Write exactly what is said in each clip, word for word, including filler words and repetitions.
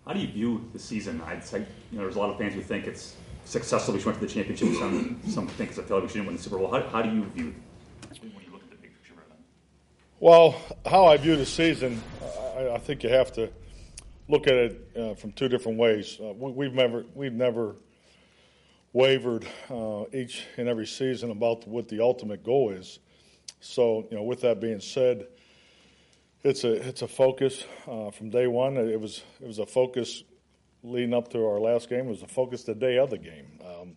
How do you view the season? I'd say, you know, there's a lot of fans who think it's successful because you went to the championship. Some some think it's a failure because you didn't win the Super Bowl. How, how do you view it when you look at the big picture of it? Well, how I view the season, I, I think you have to look at it uh, from two different ways. Uh, we, we've never we've never wavered uh, each and every season about what the ultimate goal is. So, you know, with that being said, it's a it's a focus uh, from day one. It was it was a focus leading up to our last game. It was a focus the day of the game. Um,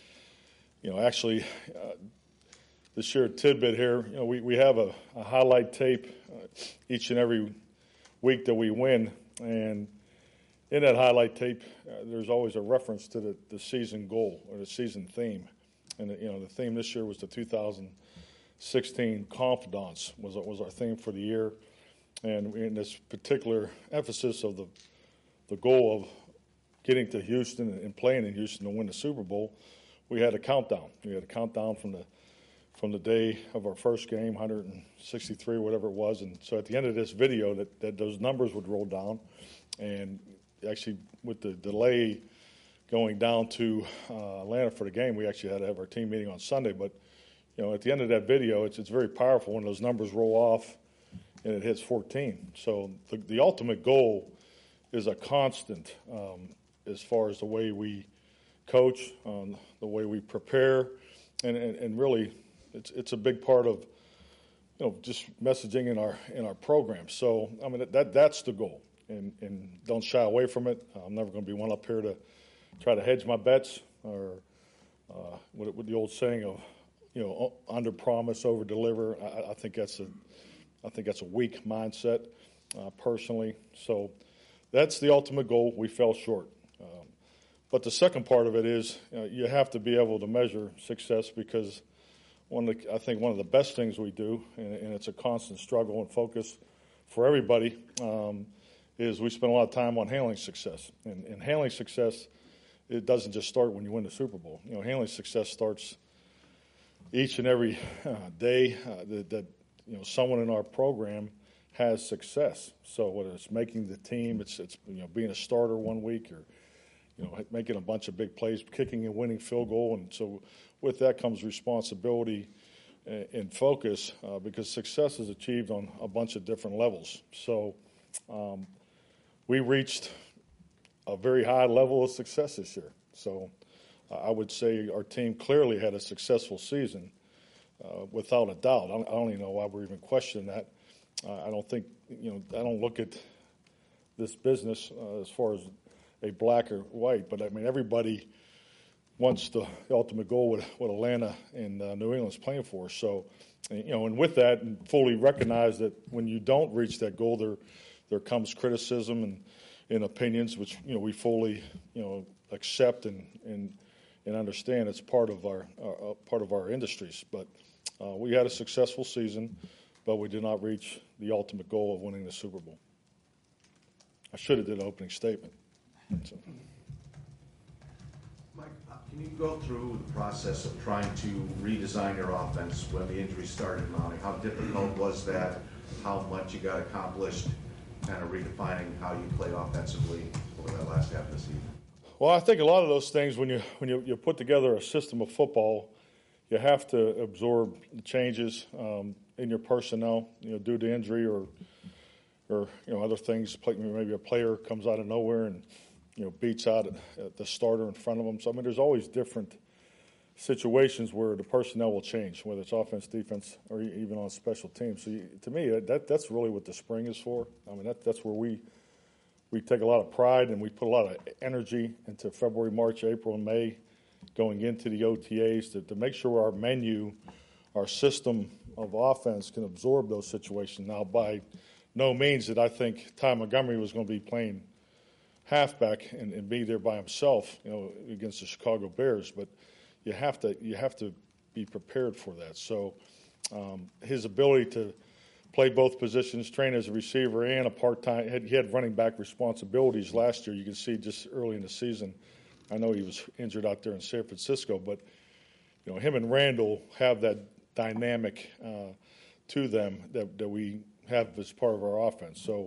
you know, actually, uh, this year tidbit here. You know, we we have a, a highlight tape uh, each and every week that we win, and in that highlight tape, uh, there's always a reference to the, the season goal or the season theme. And, you know, the theme this year was the two thousand sixteen Confidants was, was our theme for the year. And in this particular emphasis of the the goal of getting to Houston and playing in Houston to win the Super Bowl, we had a countdown. We had a countdown from the from the day of our first game, one hundred sixty-three, whatever it was. And so at the end of this video, that, that those numbers would roll down. And actually, with the delay going down to uh, Atlanta for the game, we actually had to have our team meeting on Sunday. But, you know, at the end of that video, it's, it's very powerful when those numbers roll off and it hits fourteen. So the, the ultimate goal is a constant um, as far as the way we coach, um, the way we prepare, and, and, and really it's it's a big part of, you know, just messaging in our in our program. So, I mean, that that's the goal. And, and don't shy away from it. I'm never going to be one up here to try to hedge my bets or uh, with, with the old saying of, you know, under promise, over deliver. I, I think that's a, I think that's a weak mindset, uh, personally. So that's the ultimate goal. We fell short. Um, but the second part of it is uh, you have to be able to measure success because one of the, I think one of the best things we do, and, and it's a constant struggle and focus for everybody. Um, is we spend a lot of time on handling success. And, and handling success, it doesn't just start when you win the Super Bowl. You know, handling success starts each and every uh, day uh, that, that, you know, someone in our program has success. So whether it's making the team, it's, it's you know, being a starter one week or, you know, making a bunch of big plays, kicking and winning field goal. And so with that comes responsibility and, and focus uh, because success is achieved on a bunch of different levels. So um, we reached a very high level of success this year. So uh, I would say our team clearly had a successful season, uh, without a doubt. I don't, I don't even know why we're even questioning that. Uh, I don't think, you know, I don't look at this business uh, as far as a black or white, but I mean, everybody wants the ultimate goal with what Atlanta and uh, New England's playing for. So, you know, and with that, and fully recognize that when you don't reach that goal, there there comes criticism and, and opinions, which, you know, we fully, you know, accept and and, and understand. It's part of our uh, part of our industries. But uh, we had a successful season, but we did not reach the ultimate goal of winning the Super Bowl. I should have did an opening statement. So. Mike, uh, can you go through the process of trying to redesign your offense when the injury started mounting? How difficult was that? How much you got accomplished, kind of redefining how you play offensively over that last half of the season? Well, I think a lot of those things, when you when you, you put together a system of football, you have to absorb the changes um, in your personnel, you know, due to injury or or you know other things. Maybe a player comes out of nowhere and, you know, beats out the starter in front of them. So, I mean, there's always different situations where the personnel will change, whether it's offense, defense, or even on special teams. So, you, to me, that that's really what the spring is for. I mean, that that's where we we take a lot of pride and we put a lot of energy into February, March, April, and May going into the O T As to, to make sure our menu, our system of offense can absorb those situations. Now, by no means did I think Ty Montgomery was going to be playing halfback and, and be there by himself, you know, against the Chicago Bears. But you have to you have to be prepared for that. So um, his ability to play both positions, train as a receiver and a part-time, had, he had running back responsibilities last year. You can see just early in the season. I know he was injured out there in San Francisco, but you know, him and Randall have that dynamic uh, to them that, that we have as part of our offense. So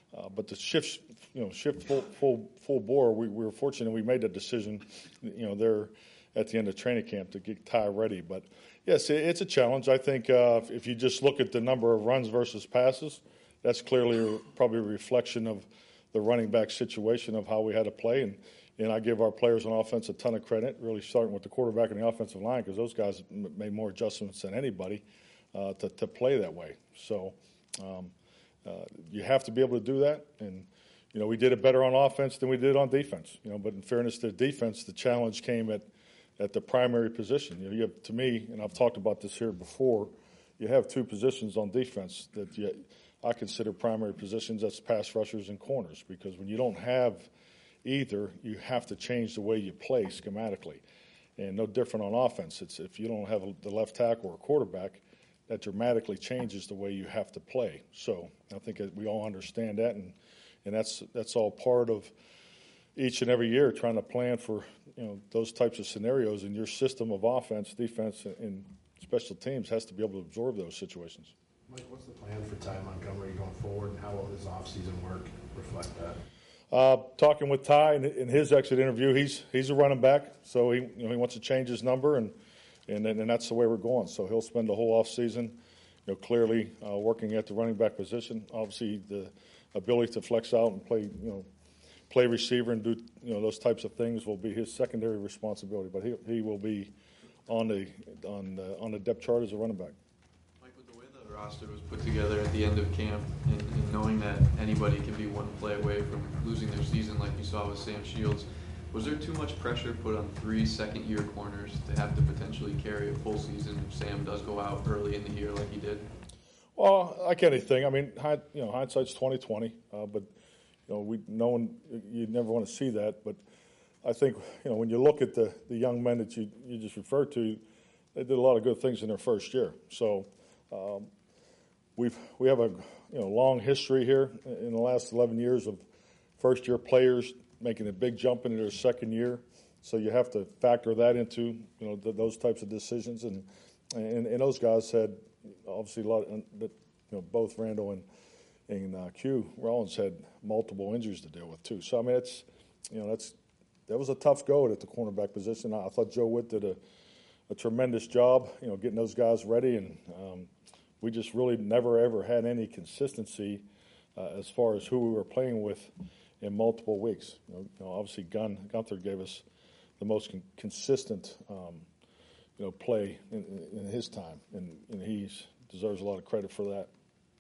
Uh, but the shift, you know, shift full full full bore. We, we were fortunate we made that decision, you know, there at the end of training camp to get Ty ready. But yes, it, it's a challenge. I think uh, if you just look at the number of runs versus passes, that's clearly a, probably a reflection of the running back situation of how we had to play. And and I give our players on offense a ton of credit, really starting with the quarterback and the offensive line, because those guys made more adjustments than anybody uh, to to play that way. So. Um, Uh, you have to be able to do that, and you know we did it better on offense than we did on defense. You know, but in fairness to defense, the challenge came at, at the primary position. You know, you have, to me, and I've talked about this here before, you have two positions on defense that you, I consider primary positions. That's pass rushers and corners, because when you don't have either, you have to change the way you play schematically, and no different on offense. It's if you don't have a, the left tackle or quarterback, that dramatically changes the way you have to play. So I think we all understand that, and and that's that's all part of each and every year trying to plan for you know those types of scenarios. And your system of offense, defense, and special teams has to be able to absorb those situations. Mike, what's the plan for Ty Montgomery going forward, and how will his offseason work reflect that? Uh, talking with Ty in, in his exit interview, he's he's a running back, so he you know he wants to change his number, and. And, and that's the way we're going. So he'll spend the whole offseason, you know, clearly uh, working at the running back position. Obviously, the ability to flex out and play, you know, play receiver and do, you know, those types of things will be his secondary responsibility. But he he will be on the on the, on the depth chart as a running back. Mike, with the way the roster was put together at the end of camp, and, and knowing that anybody can be one play away from losing their season, like you saw with Sam Shields. Was there too much pressure put on three second-year corners to have to potentially carry a full season if Sam does go out early in the year like he did? Well, like anything, I mean, you know, hindsight's twenty twenty, uh, but you know, we no one you never want to see that. But I think you know when you look at the, the young men that you, you just referred to, they did a lot of good things in their first year. So um, we've we have a you know long history here in the last eleven years of first-year players making a big jump into their second year, so you have to factor that into you know th- those types of decisions. And, and and those guys had obviously a lot. Of, you know, both Randall and and uh, Q Rollins had multiple injuries to deal with too. So I mean, it's you know that's that was a tough go at the cornerback position. I, I thought Joe Witt did a, a tremendous job, you know, getting those guys ready, and um, we just really never ever had any consistency uh, as far as who we were playing with in multiple weeks. You know, you know, obviously Gun, Gunther gave us the most con- consistent, um, you know, play in, in his time, and, and he deserves a lot of credit for that.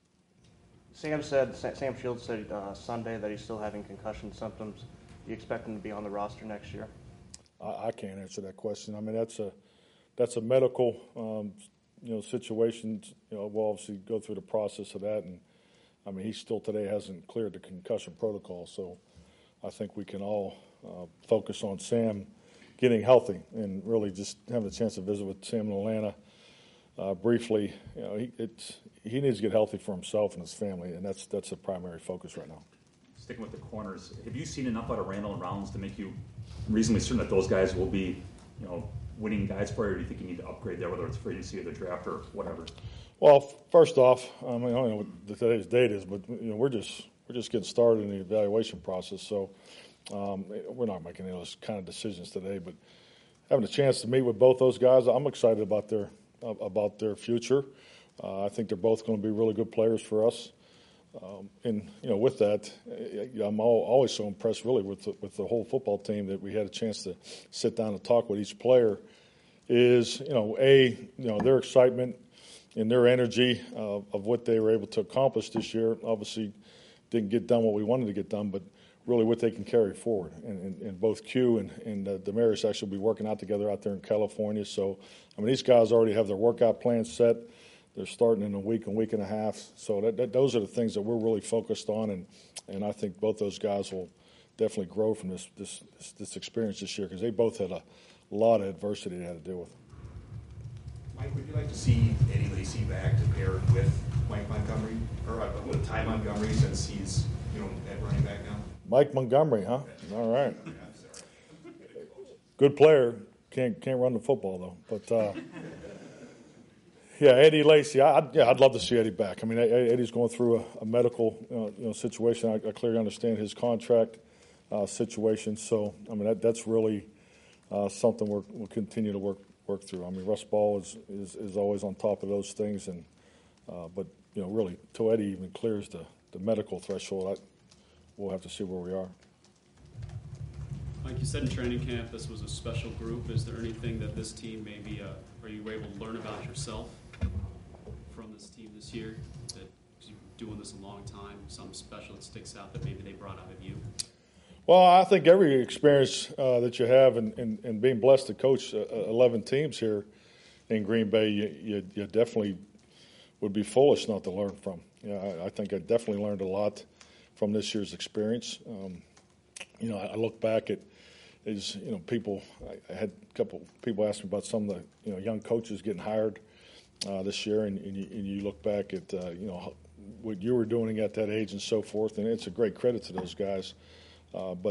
Sam said, Sam Shields said uh, Sunday that he's still having concussion symptoms. Do you expect him to be on the roster next year? I, I can't answer that question. I mean, that's a that's a medical, um, you know, situation. You know, we'll obviously go through the process of that, and I mean, he still today hasn't cleared the concussion protocol, so I think we can all uh, focus on Sam getting healthy and really just having a chance to visit with Sam in Atlanta uh, briefly. You know, he, it's, he needs to get healthy for himself and his family, and that's that's the primary focus right now. Sticking with the corners, have you seen enough out of Randall and Rollins to make you reasonably certain that those guys will be, you know, winning guys for you, or do you think you need to upgrade there, whether it's free agency or the draft or whatever? Well, first off, I mean, I don't know what today's date is, but you know, we're just we're just getting started in the evaluation process, so um, we're not making any of those kind of decisions today. But having a chance to meet with both those guys, I'm excited about their about their future. Uh, I think they're both going to be really good players for us. Um, and you know, with that, I'm all, always so impressed, really, with the, with the whole football team that we had a chance to sit down and talk with each player. Is you know, a you know their excitement and their energy uh, of what they were able to accomplish this year. Obviously, didn't get done what we wanted to get done, but really what they can carry forward. And, and, and both Q and, and uh, Damaris actually will be working out together out there in California. So, I mean, these guys already have their workout plans set. They're starting in a week, a week and a half. So that, that, those are the things that we're really focused on, and, and I think both those guys will definitely grow from this this, this, this experience this year, because they both had a lot of adversity they had to deal with. Mike, would you like to see Eddie Lacy back to pair with Mike Montgomery, or uh, with Ty Montgomery, since he's you know at running back now? Mike Montgomery, huh? All right. Good player. Can't can't run the football though. But uh, Yeah, Eddie Lacy. I, I'd, yeah, I'd love to see Eddie back. I mean, Eddie's going through a, a medical uh, you know, situation. I, I clearly understand his contract uh, situation. So, I mean, that, that's really uh, something we're, we'll continue to work work through. I mean, Russ Ball is, is, is always on top of those things, and uh, but you know, really, till Eddie even clears the, the medical threshold, I, we'll have to see where we are. Like you said in training camp, this was a special group. Is there anything that this team maybe, uh, are you able to learn about yourself from this team this year? That you've been doing this a long time, something special that sticks out that maybe they brought out of you? Well, I think every experience uh, that you have in, in, in being blessed to coach uh, eleven teams here in Green Bay, you, you, you definitely would be foolish not to learn from. You know, I, I think I definitely learned a lot from this year's experience. Um, you know, I, I look back at is you know people. I, I had a couple people ask me about some of the you know young coaches getting hired uh, this year, and, and, you, and you look back at uh, you know what you were doing at that age and so forth, and it's a great credit to those guys. Uh, but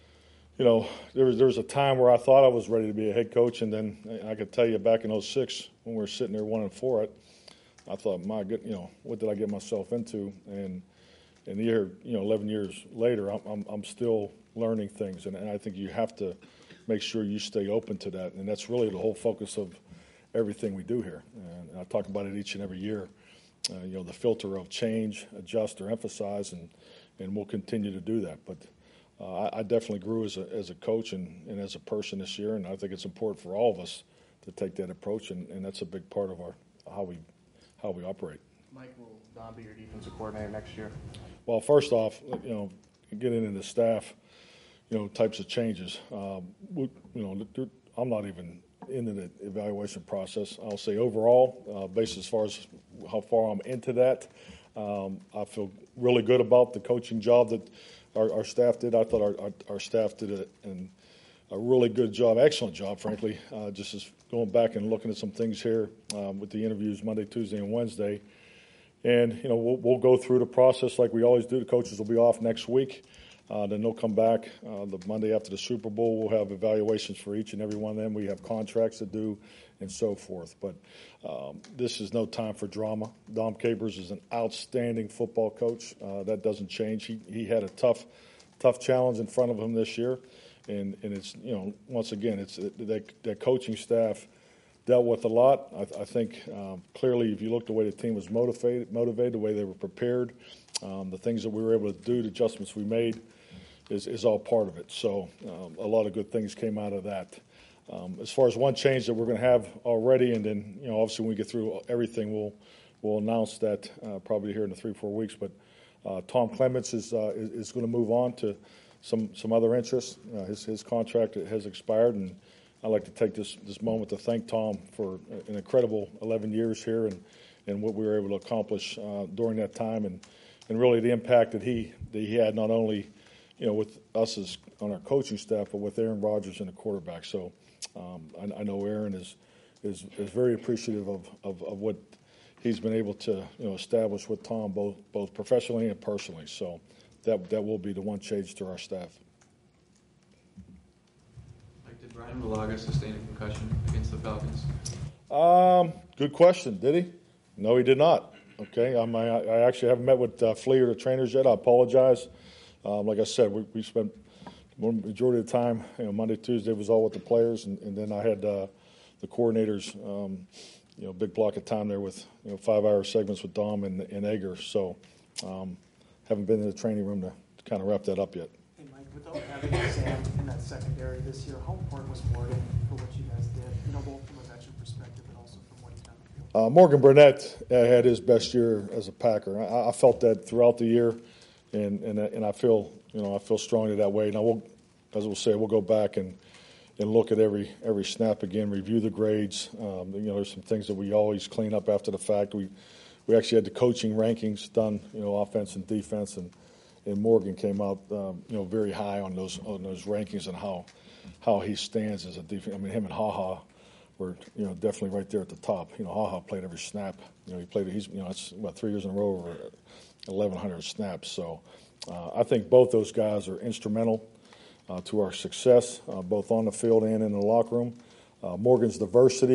you know, there was there was a time where I thought I was ready to be a head coach, and then I could tell you back in oh six when we were sitting there one and four, it, I thought, my good, you know, what did I get myself into? And and here, you know, eleven years later, I'm I'm, I'm still learning things, and, and I think you have to make sure you stay open to that, and that's really the whole focus of everything we do here. And I talk about it each and every year. Uh, you know, the filter of change, adjust, or emphasize, and and we'll continue to do that. But Uh, I, I definitely grew as a as a coach and, and as a person this year, and I think it's important for all of us to take that approach, and, and that's a big part of our how we how we operate. Mike, will Don be your defensive coordinator next year? Well, first off, you know, getting into staff, you know, types of changes. Um, we, you know, I'm not even into the evaluation process. I'll say overall, uh, based as far as how far I'm into that, um, I feel really good about the coaching job that Our, our staff did. I thought our, our, our staff did a, an, a really good job, excellent job, frankly. Uh, just as going back and looking at some things here um, with the interviews Monday, Tuesday, and Wednesday. And, you know, we'll, we'll go through the process like we always do. The coaches will be off next week. Uh, then they'll come back uh, the Monday after the Super Bowl. We'll have evaluations for each and every one of them. We have contracts to do and so forth. But um, this is no time for drama. Dom Capers is an outstanding football coach. Uh, that doesn't change. He he had a tough, tough challenge in front of him this year, and and it's you know once again it's that that coaching staff dealt with a lot. I, I think um, clearly if you look the way the team was motivated, motivated the way they were prepared, um, the things that we were able to do, the adjustments we made, is is all part of it. So um, a lot of good things came out of that. Um, as far as one change that we're going to have already, and then you know, obviously when we get through everything, we'll we'll announce that uh, probably here in the three four weeks. But uh, Tom Clements is, uh, is is going to move on to some some other interests. Uh, his his contract has expired, and I'd like to take this this moment to thank Tom for an incredible eleven years here, and, and what we were able to accomplish uh, during that time, and, and really the impact that he that he had not only you know with us as on our coaching staff, but with Aaron Rodgers and the quarterback. So. Um, I, I know Aaron is, is is very appreciative of, of, of what he's been able to you know establish with Tom both both professionally and personally. So that that will be the one change to our staff. Like, did Brian Malaga sustain a concussion against the Falcons? Um, good question. Did he? No, he did not. Okay, um, I, I actually haven't met with uh, Flea or the trainers yet. I apologize. Um, like I said, we, we spent. The majority of the time, you know, Monday, Tuesday was all with the players, and, and then I had uh, the coordinators, um, you know, big block of time there with, you know, five-hour segments with Dom and, and Egger. So um, haven't been in the training room to, to kind of wrap that up yet. Hey, Mike, without having Sam in that secondary this year, how important was Morgan for what you guys did, you know, both from a veteran perspective and also from what he's done on the field? Uh, Morgan Burnett had his best year as a Packer. I, I felt that throughout the year, and, and, and I feel – You know, I feel strongly that way. Now, we'll, as we'll say, we'll go back and, and look at every every snap again, review the grades. Um, you know, there's some things that we always clean up after the fact. We we actually had the coaching rankings done, you know, offense and defense, and, and Morgan came out, um, you know, very high on those on those rankings and how how he stands as a defense. I mean, him and HaHa were, you know, definitely right there at the top. You know, HaHa played every snap. You know, he played. He's, you know, it's about three years in a row over eleven hundred snaps. So. Uh, I think both those guys are instrumental uh, to our success, uh, both on the field and in the locker room. Uh, Morgan's diversity,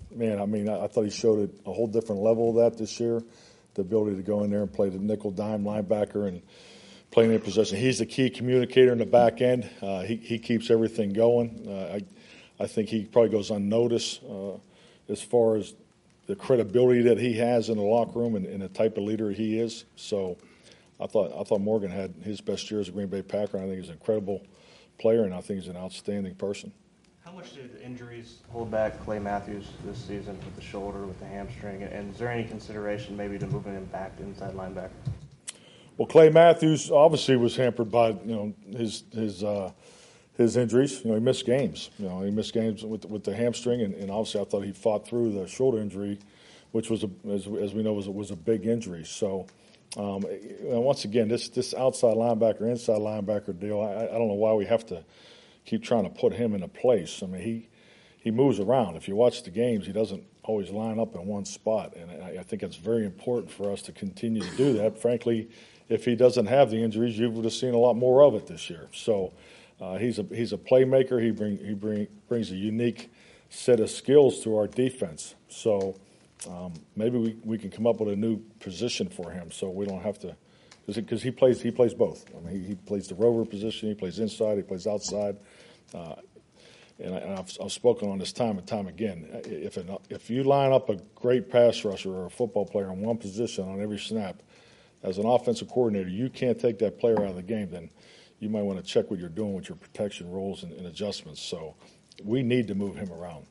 man, I mean, I, I thought he showed a whole different level of that this year, the ability to go in there and play the nickel dime linebacker and playing in possession. He's the key communicator in the back end. Uh, he, he keeps everything going. Uh, I, I think he probably goes unnoticed uh, as far as the credibility that he has in the locker room and, and the type of leader he is. So I thought I thought Morgan had his best year as a Green Bay Packer. I think he's an incredible player, and I think he's an outstanding person. How much did injuries hold back Clay Matthews this season with the shoulder, with the hamstring? And is there any consideration maybe to moving him back to inside linebacker? Well, Clay Matthews obviously was hampered by you know his his uh, his injuries. You know, he missed games. You know, he missed games with with the hamstring, and, and obviously I thought he fought through the shoulder injury, which was a, as, as we know was was a big injury. So. Um, and once again, this this outside linebacker, inside linebacker deal, I, I don't know why we have to keep trying to put him in a place. I mean, he he moves around. If you watch the games, he doesn't always line up in one spot, and I, I think it's very important for us to continue to do that. Frankly, if he doesn't have the injuries, you would have seen a lot more of it this year. So uh, he's a he's a playmaker. He bring he bring brings a unique set of skills to our defense. So. Um, maybe we, we can come up with a new position for him, so we don't have to, because he plays he plays both. I mean, he, he plays the rover position, he plays inside, he plays outside, uh, and, I, and I've, I've spoken on this time and time again. If an, if you line up a great pass rusher or a football player in one position on every snap, as an offensive coordinator, you can't take that player out of the game. Then you might want to check what you're doing with your protection rules and, and adjustments. So we need to move him around.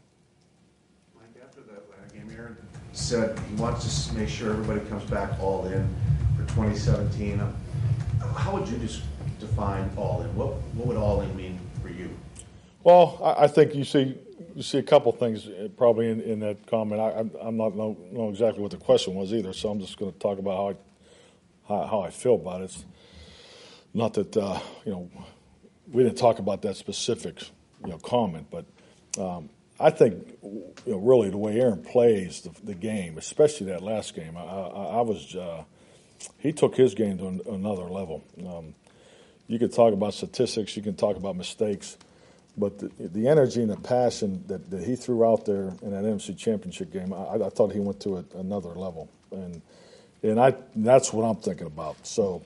Mike, after that uh, game, Aaron said he wants to make sure everybody comes back all in for twenty seventeen. How would you just define all in? What what would all in mean for you? Well, I, I think you see you see a couple things probably in, in that comment. I, I'm, I'm not know, know exactly what the question was either, so I'm just going to talk about how I how, how I feel about it. It's not that uh, you know we didn't talk about that specific you know comment, but. Um, I think, you know, really the way Aaron plays the, the game, especially that last game, I, I, I was uh, he took his game to an, another level. Um, you could talk about statistics, you can talk about mistakes, but the, the energy and the passion that, that he threw out there in that N F C Championship game, I, I thought he went to a, another level, and and I that's what I'm thinking about. So,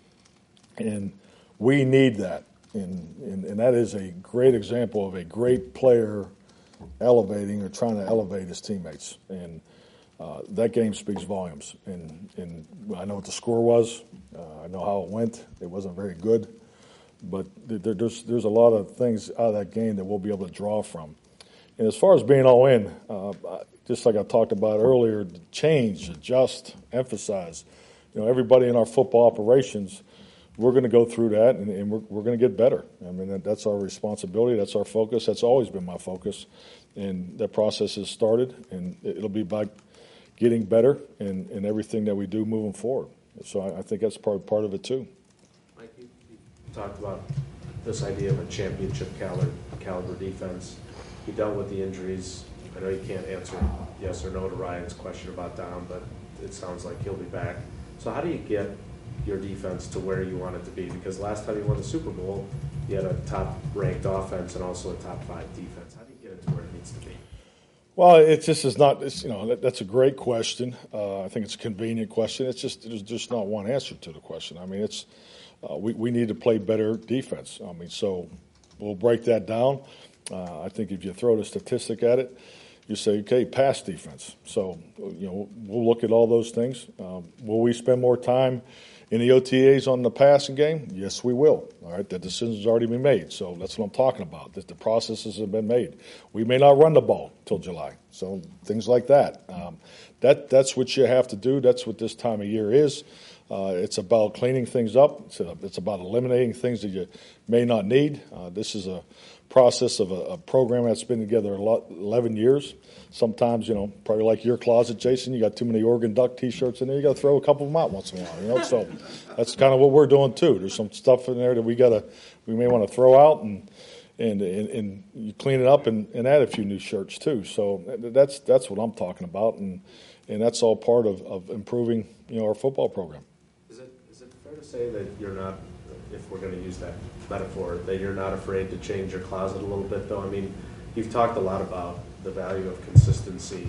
and we need that, and and, and that is a great example of a great player. Elevating or trying to elevate his teammates, and uh, that game speaks volumes. And, and I know what the score was. Uh, I know how it went. It wasn't very good, but there, there's there's a lot of things out of that game that we'll be able to draw from. And as far as being all in, uh, just like I talked about earlier, change, adjust, emphasize. You know, everybody in our football operations. We're going to go through that, and, and we're, we're going to get better. I mean, that, that's our responsibility. That's our focus. That's always been my focus. And that process has started, and it'll be by getting better in, in everything that we do moving forward. So I, I think that's part, part of it, too. Mike, you, you talked about this idea of a championship caliber, caliber defense. You dealt with the injuries. I know you can't answer yes or no to Ryan's question about Dom, but it sounds like he'll be back. So how do you get your defense to where you want it to be? Because last time you won the Super Bowl, you had a top-ranked offense and also a top-five defense. How do you get it to where it needs to be? Well, it just is not. It's, you know, that, that's a great question. Uh, I think it's a convenient question. It's just there's just not one answer to the question. I mean, it's uh, we we need to play better defense. I mean, so we'll break that down. Uh, I think if you throw the statistic at it, you say, okay, pass defense. So you know, we'll look at all those things. Um, will we spend more time in the O T As on the passing game? Yes, we will. All right, that decision's already been made. So that's what I'm talking about. That the processes have been made. We may not run the ball till July. So things like that. Um, that that's what you have to do. That's what this time of year is. Uh, it's about cleaning things up. It's, a, it's about eliminating things that you may not need. Uh, this is a process of a, a program that's been together a lot, eleven years. Sometimes, you know, probably like your closet, Jason, you got too many Oregon Duck T-shirts in there. You got to throw a couple of them out once in a while, you know. So that's kind of what we're doing too. There's some stuff in there that we got to, we may want to throw out, and and and, and you clean it up and, and add a few new shirts too. So that's that's what I'm talking about, and and that's all part of, of improving, you know, our football program. Is it is it fair to say that you're not, if we're going to use that metaphor, that you're not afraid to change your closet a little bit, though? I mean, you've talked a lot about the value of consistency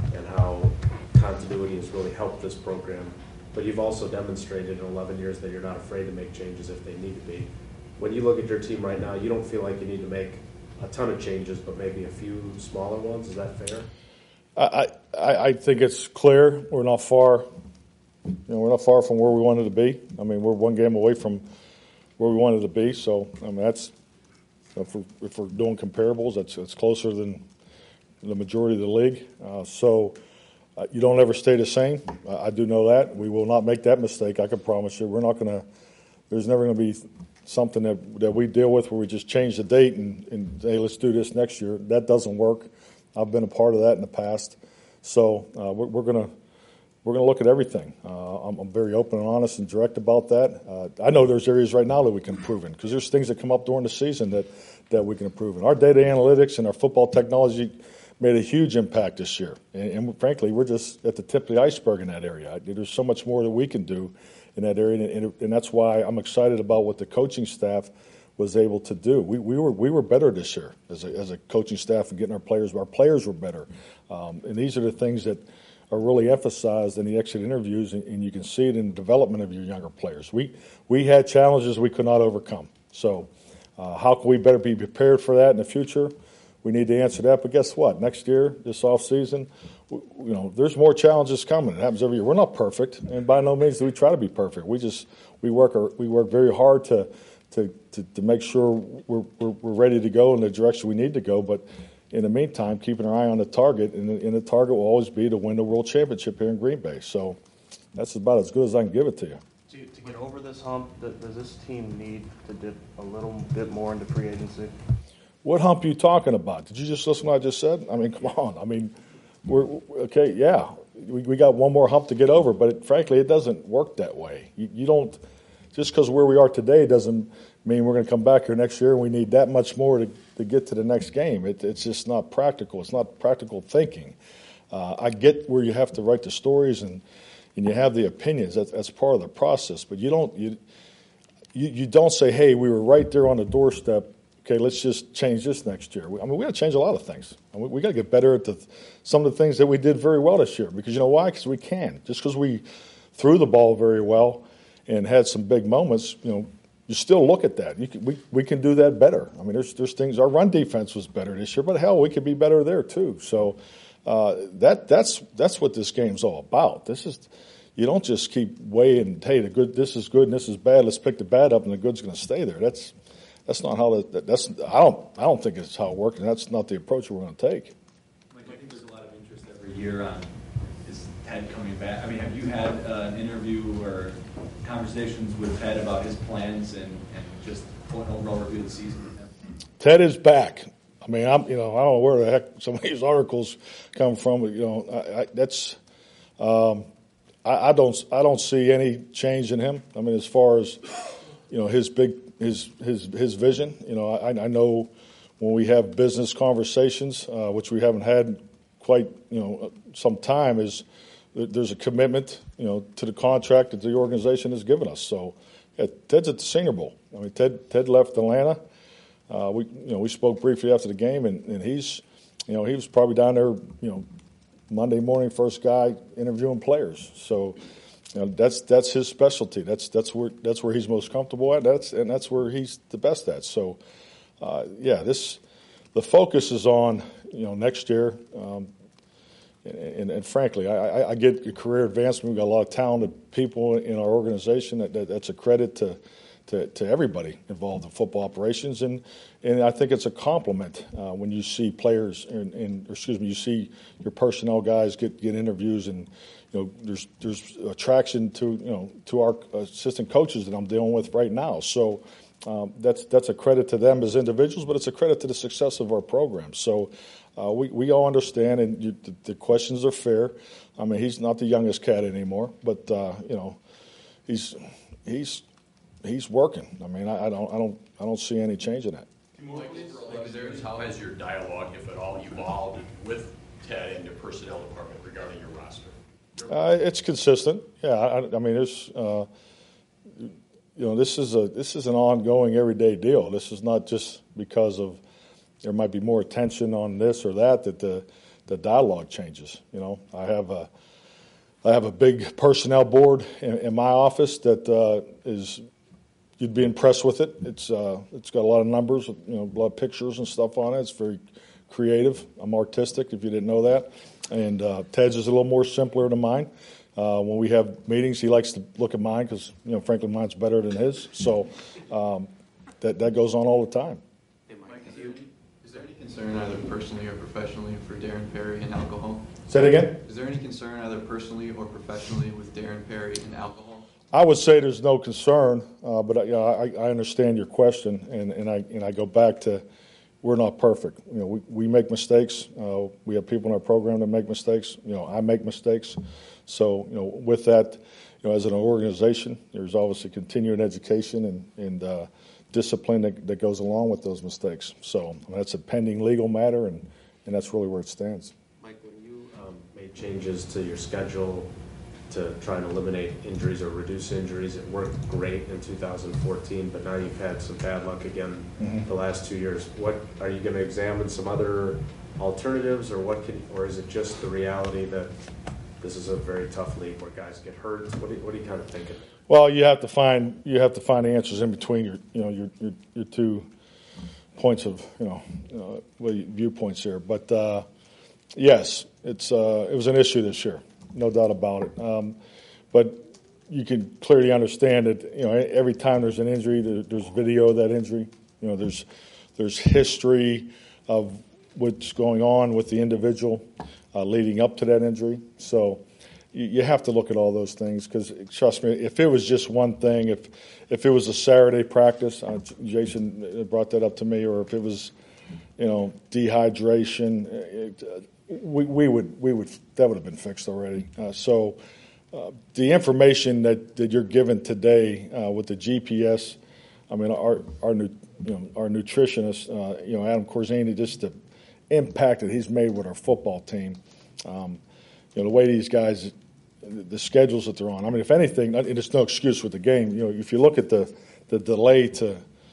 and how continuity has really helped this program. But you've also demonstrated in eleven years that you're not afraid to make changes if they need to be. When you look at your team right now, you don't feel like you need to make a ton of changes, but maybe a few smaller ones. Is that fair? I, I, I think it's clear we're not far. You know, we're not far from where we wanted to be. I mean, we're one game away from where we wanted to be. So, I mean, that's if we're, if we're doing comparables, that's it's closer than the majority of the league. Uh, so, uh, you don't ever stay the same. Uh, I do know that. We will not make that mistake. I can promise you. We're not going to. There's never going to be something that that we deal with where we just change the date and, and hey, let's do this next year. That doesn't work. I've been a part of that in the past. So uh, we're, we're going to we're going to look at everything. Uh, I'm, I'm very open and honest and direct about that. Uh, I know there's areas right now that we can improve in because there's things that come up during the season that, that we can improve in. Our data analytics and our football technology made a huge impact this year. And, and frankly, we're just at the tip of the iceberg in that area. There's so much more that we can do in that area, and, and, and that's why I'm excited about what the coaching staff was able to do. We, we were we were better this year as a, as a coaching staff and getting our players. Our players were better, um, and these are the things that are really emphasized in the exit interviews, and, and you can see it in the development of your younger players. We we had challenges we could not overcome. So, uh, how can we better be prepared for that in the future? We need to answer that. But guess what? Next year, this off season, you know, there's more challenges coming. It happens every year. We're not perfect, and by no means do we try to be perfect. We just we work our, we work very hard to. To, to, to make sure we're, we're, we're ready to go in the direction we need to go. But in the meantime, keeping our eye on the target, and the, and the target will always be to win the World Championship here in Green Bay. So that's about as good as I can give it to you. To, to get over this hump, does this team need to dip a little bit more into free agency? What hump are you talking about? Did you just listen to what I just said? I mean, come on. I mean, we're okay, yeah. We, we got one more hump to get over, but it, frankly, it doesn't work that way. You, you don't – just because where we are today doesn't mean we're going to come back here next year and we need that much more to, to get to the next game. It, it's just not practical. It's not practical thinking. Uh, I get where you have to write the stories and, and you have the opinions. That's, that's part of the process. But you don't you, you you don't say, hey, we were right there on the doorstep. Okay, let's just change this next year. I mean, we got to change a lot of things. I mean, we got to get better at the, some of the things that we did very well this year. Because you know why? Because we can. Just because we threw the ball very well and had some big moments, you know, you still look at that. You can, we we can do that better. I mean, there's there's things. Our run defense was better this year, but hell, we could be better there too. So uh, that that's that's what this game's all about. This is you don't just keep weighing. Hey, the good. This is good and this is bad. Let's pick the bad up, and the good's going to stay there. That's that's not how that. That's I don't I don't think it's how it works, and that's not the approach we're going to take. Mike, I think there's a lot of interest every year on is Ted coming back. I mean, have you had uh, an interview or conversations with Ted about his plans and, and just an overall review of the season with him? Ted is back. I mean, I'm you know I don't know where the heck some of these articles come from, but you know I, I, that's um, I, I don't I don't see any change in him. I mean, as far as you know his big his his his vision. You know, I, I know when we have business conversations, uh, which we haven't had quite you know some time, is there's a commitment, you know, to the contract that the organization has given us. So, yeah, Ted's at the Senior Bowl. I mean, Ted Ted left Atlanta. Uh, we, you know, we spoke briefly after the game, and, and he's, you know, he was probably down there, you know, Monday morning, first guy interviewing players. So, you know, that's that's his specialty. That's that's where that's where he's most comfortable at. That's and that's where he's the best at. So, uh, yeah, this the focus is on you know next year. Um, And, and frankly, I, I get a career advancement. We've got a lot of talented people in our organization. That, that, that's a credit to, to, to everybody involved in football operations, and and I think it's a compliment uh, when you see players and, and excuse me, you see your personnel guys get, get interviews, and you know there's there's attraction to you know to our assistant coaches that I'm dealing with right now. So um, that's that's a credit to them as individuals, but it's a credit to the success of our program. So. Uh, we, we all understand, and you, the, the questions are fair. I mean, he's not the youngest cat anymore, but uh, you know, he's he's he's working. I mean, I, I don't I don't I don't see any change in that. How has your dialogue, if at all, evolved with Ted and your personnel department regarding your roster? Uh, it's consistent. Yeah, I, I mean, there's uh, you know, this is a this is an ongoing, everyday deal. This is not just because of. There might be more attention on this or that that the the dialogue changes. You know, I have a I have a big personnel board in, in my office that uh, is you'd be impressed with it. It's uh, it's got a lot of numbers, you know, a lot of pictures and stuff on it. It's very creative. I'm artistic, if you didn't know that. And uh, Ted's is a little more simpler than mine. Uh, when we have meetings, he likes to look at mine because, you know, frankly, mine's better than his. So um, that that goes on all the time. Hey, Mike, is there, any, is there any concern either personally or professionally for Darren Perry and alcohol? Say it again? Is there any concern either personally or professionally with Darren Perry and alcohol? I would say there's no concern, uh, but you know, I, I understand your question, and, and I and I go back to we're not perfect. You know, we, we make mistakes. Uh, we have people in our program that make mistakes. You know, I make mistakes. So you know, with that, you know, as an organization, there's obviously continuing education and and uh, discipline that, that goes along with those mistakes. So I mean, that's a pending legal matter, and, and that's really where it stands. Mike, when you um, made changes to your schedule to try and eliminate injuries or reduce injuries, it worked great in two thousand fourteen, but now you've had some bad luck again mm-hmm. the last two years. What are you going to examine some other alternatives, or what can, or is it just the reality that this is a very tough league where guys get hurt? What do you, what are you kind of thinking? Well, you have to find you have to find the answers in between your you know your your, your two points of you know, you know viewpoints here. But uh, yes, it's uh, it was an issue this year. No doubt about it. Um, but you can clearly understand that, you know, every time there's an injury, there, there's video of that injury. You know, there's there's history of what's going on with the individual uh, leading up to that injury. So you, you have to look at all those things because, trust me, if it was just one thing, if if it was a Saturday practice, uh, Jason brought that up to me, or if it was, you know, dehydration, it, uh, We, we would we would that would have been fixed already. Uh, so uh, the information that, that you're given today uh, with the G P S, I mean our our you know our nutritionist, uh, you know Adam Corzini, just the impact that he's made with our football team. Um, you know the way these guys, the schedules that they're on. I mean, if anything, and it's no excuse with the game. You know, if you look at the the delay to.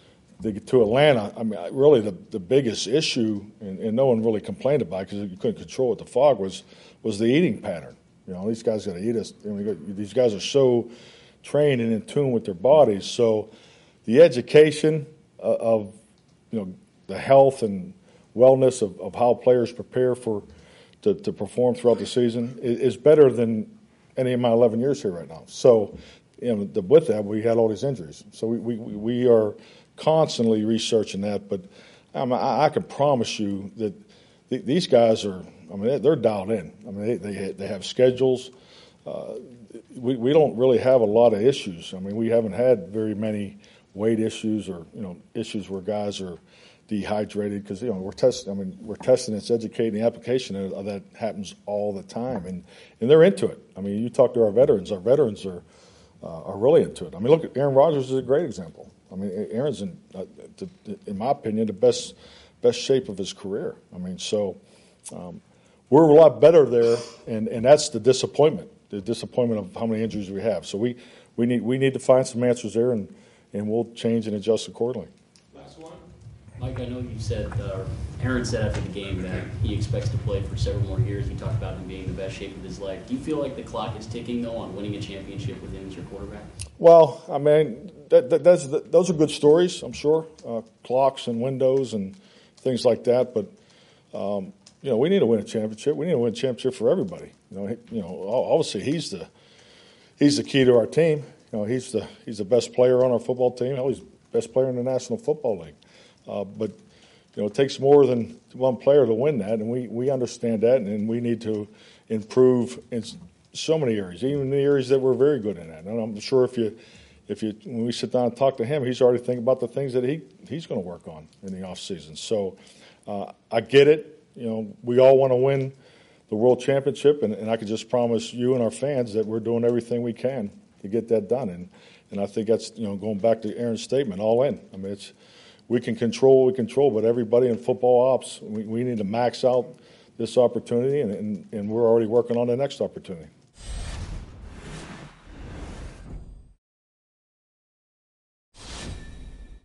to Atlanta, I mean, really the, the biggest issue, and, and no one really complained about it because you couldn't control it, the fog, was was the eating pattern. You know, these guys got to eat us. I mean, these guys are so trained and in tune with their bodies. So the education of, you know, the health and wellness of, of how players prepare for to, to perform throughout the season is, is better than any of my eleven years here right now. So, you know, the, with that, we had all these injuries. So we we, we are constantly researching that, but um, I, I can promise you that th- these guys are, I mean, they're dialed in. I mean, they they, they have schedules. Uh, we, we don't really have a lot of issues. I mean, we haven't had very many weight issues or, you know, issues where guys are dehydrated because, you know, we're testing, I mean, we're testing, it's educating the application, and that happens all the time, and, and they're into it. I mean, you talk to our veterans, our veterans are, uh, are really into it. I mean, look at Aaron Rodgers is a great example. I mean, Aaron's in, uh, in my opinion, the best best shape of his career. I mean, so um, we're a lot better there, and, and that's the disappointment, the disappointment of how many injuries we have. So we, we need we need to find some answers there, and, and we'll change and adjust accordingly. Last one. Mike, I know you said, uh, Aaron said after the game that he expects to play for several more years. You talked about him being in the best shape of his life. Do you feel like the clock is ticking, though, on winning a championship with him as your quarterback? Well, I mean, that, that, that's, that, those are good stories, I'm sure, uh, clocks and windows and things like that. But, um, you know, we need to win a championship. We need to win a championship for everybody. You know, he, you know, obviously he's the he's the key to our team. You know, he's the he's the best player on our football team. Hell, he's the best player in the National Football League. Uh, but, you know, it takes more than one player to win that, and we, we understand that, and we need to improve in so many areas, even the areas that we're very good in. And I'm sure if you, if you, when we sit down and talk to him, he's already thinking about the things that he, he's going to work on in the off season. So uh, I get it. You know, we all want to win the world championship, and, and I can just promise you and our fans that we're doing everything we can to get that done. And and I think that's, you know, going back to Aaron's statement, all in. I mean, it's we can control what we control, but everybody in football ops, we, we need to max out this opportunity, and, and, and we're already working on the next opportunity.